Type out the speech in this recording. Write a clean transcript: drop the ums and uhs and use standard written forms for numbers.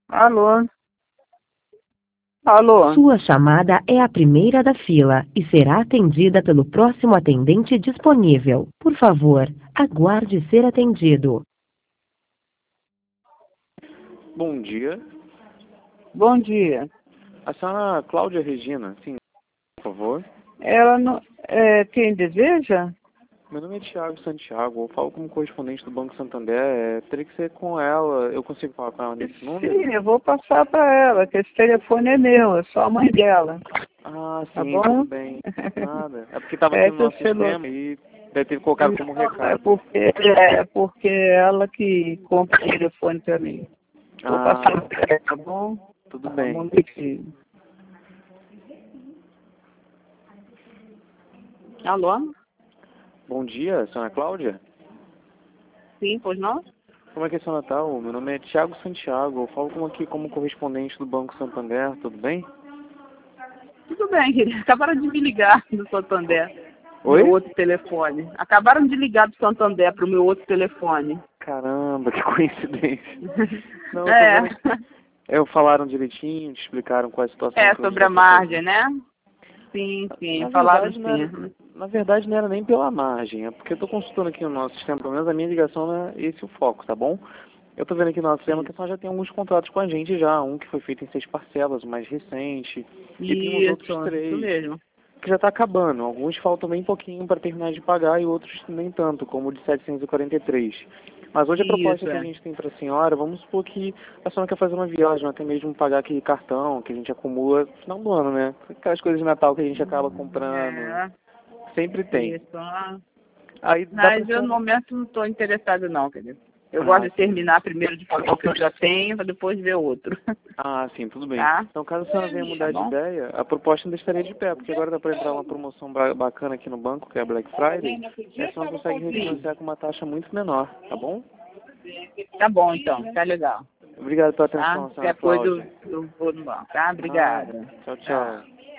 Alô? Alô? Sua chamada é a primeira da fila e será atendida pelo próximo atendente disponível. Por favor, aguarde ser atendido. Bom dia. Bom dia. A senhora Cláudia Regina, sim, por favor. Ela não... quem deseja? Meu nome é Thiago Santiago, eu falo como correspondente do Banco Santander, teria que ser com ela, eu consigo falar com ela nesse número? Sim, eu vou passar para ela, que esse telefone é meu, é só a mãe dela. Ah, Tá sim, bom? tudo bem. Nada. É porque estava aqui no Esse é o nosso celular. sistema e deve ter colocado como recado. É porque é ela que compra o telefone para mim. Vou passar Ah, para ela, tá bom? tudo Um bem. momentinho. Alô? Bom dia, senhora Cláudia. Sim, pois não? Como é que a senhora está? Meu nome é Thiago Santiago, eu falo aqui como correspondente do Banco Santander, tudo bem? Tudo bem, querido. Acabaram de me ligar do Santander. Oi? Meu outro telefone. Acabaram de ligar do Santander para o meu outro telefone. Caramba, que coincidência. Não, eu tô É. vendo que falaram direitinho, te explicaram qual é a situação É, que hoje sobre a dá pra fazer. margem, né? Sim, sim. Na Falaram verdade, sim. na verdade, não era nem pela margem, é porque eu tô consultando aqui no nosso sistema, pelo menos a minha ligação não é esse o foco, tá bom? Eu tô vendo aqui no nosso sistema que a senhora já tem alguns contratos com a gente já, um que foi feito em 6 parcelas, o mais recente, e tem os outros Isso 3 mesmo. que já está acabando. Alguns faltam bem pouquinho para terminar de pagar e outros nem tanto, como o de 743. Mas hoje a proposta Isso, que a é. gente tem para a senhora, vamos supor que a senhora quer fazer uma viagem, ou até mesmo pagar aquele cartão que a gente acumula no final do ano, né? Aquelas coisas de Natal que a gente acaba comprando. É, Sempre tem. isso. Ah. Aí dá para a Mas eu no senhora... momento não estou interessado não, querido. Eu gosto Ah, de sim. terminar primeiro de pagar o que eu já tenho, para depois ver outro. Ah, sim, tudo bem. Tá? Então, caso a senhora venha Tá mudar de bom? ideia, a proposta ainda estaria de pé, porque agora dá para entrar uma promoção bacana aqui no banco, que é a Black Friday, e a senhora consegue refinanciar com uma taxa muito menor, tá bom? Tá bom, então. Tá legal. Obrigado pela Tá? atenção, senhora Qualquer coisa Cláudia. eu vou no banco, tá? Nada. Obrigada. Tchau, Tá. tchau.